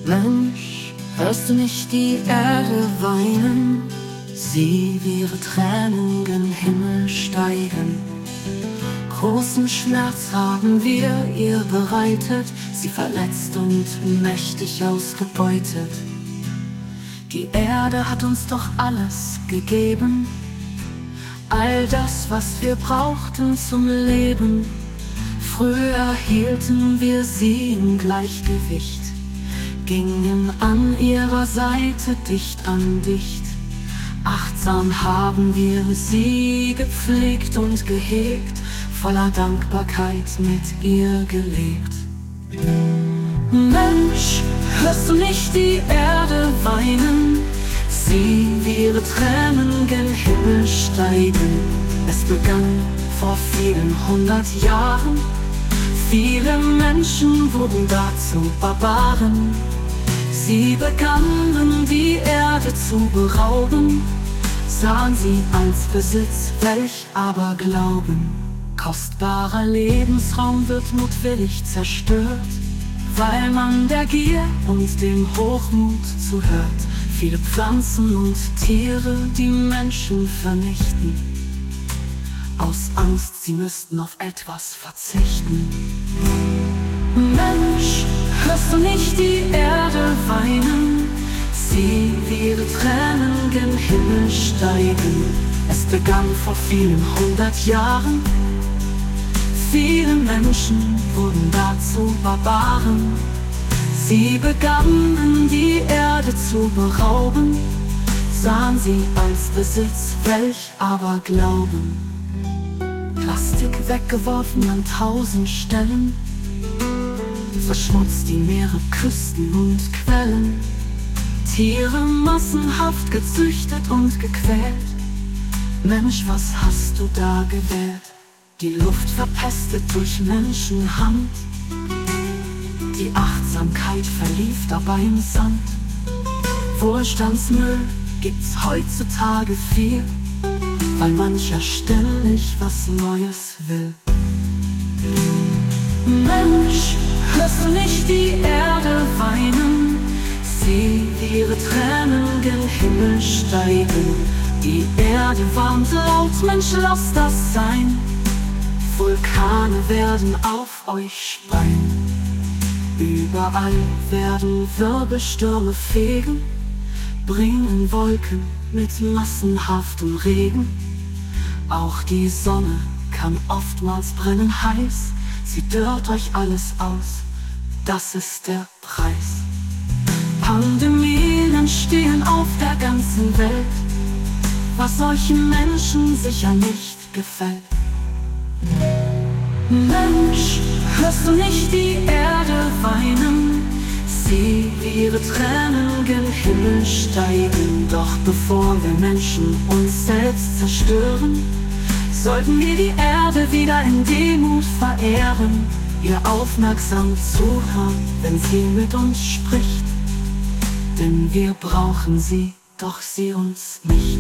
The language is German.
Mensch, hörst du nicht die Erde weinen? Sieh, wie ihre Tränen gen Himmel steigen. Großen Schmerz haben wir ihr bereitet, sie verletzt und mächtig ausgebeutet. Die Erde hat uns doch alles gegeben, all das, was wir brauchten zum Leben. Früher hielten wir sie im Gleichgewicht, gingen an ihrer Seite dicht an dicht. Achtsam haben wir sie gepflegt und gehegt, voller Dankbarkeit mit ihr gelebt. Mensch, hörst du nicht die Erde weinen? Sieh, wie ihre Tränen gen Himmel steigen. Es begann vor vielen 100 Jahren. Viele Menschen wurden dazu Barbaren. Sie begannen die Erde zu berauben, sahen sie als Besitz, welch aber glauben. Kostbarer Lebensraum wird mutwillig zerstört, weil man der Gier und dem Hochmut zuhört. Viele Pflanzen und Tiere, die Menschen vernichten, aus Angst, sie müssten auf etwas verzichten. Mensch, hörst du nicht die Erde weinen? Sieh, wie ihre Tränen gen Himmel steigen. Es begann vor vielen 100 Jahren. Viele Menschen wurden dazu Barbaren. Sie begannen die Erde zu berauben, sahen sie als Besitz, welch aber glauben. Plastik weggeworfen an 1000 Stellen, verschmutzt die Meere, Küsten und Quellen. Tiere massenhaft gezüchtet und gequält. Mensch, was hast du da gewählt? Die Luft verpestet durch Menschenhand. Die Achtsamkeit verlief dabei im Sand. Wohlstandsmüll gibt's heutzutage viel, weil mancher ständig was Neues will. Mensch, hörst du nicht die Erde weinen? Sieh, wie ihre Tränen gen Himmel steigen. Die Erde warnt laut, Mensch, lass das sein. Vulkane werden auf euch speien. Überall werden Wirbelstürme fegen, bringen Wolken mit massenhaftem Regen. Auch die Sonne kann oftmals brennen heiß, sie dörrt euch alles aus, das ist der Preis. Pandemien entstehen auf der ganzen Welt, was solchen Menschen sicher nicht gefällt. Mensch, hörst du nicht die Erde weinen? Sieh, wie ihre Tränen gen Himmel steigen. Doch bevor wir Menschen uns selbst zerstören, sollten wir die Erde wieder in Demut verehren, ihr aufmerksam zuhören, wenn sie mit uns spricht. Denn wir brauchen sie, doch sie uns nicht.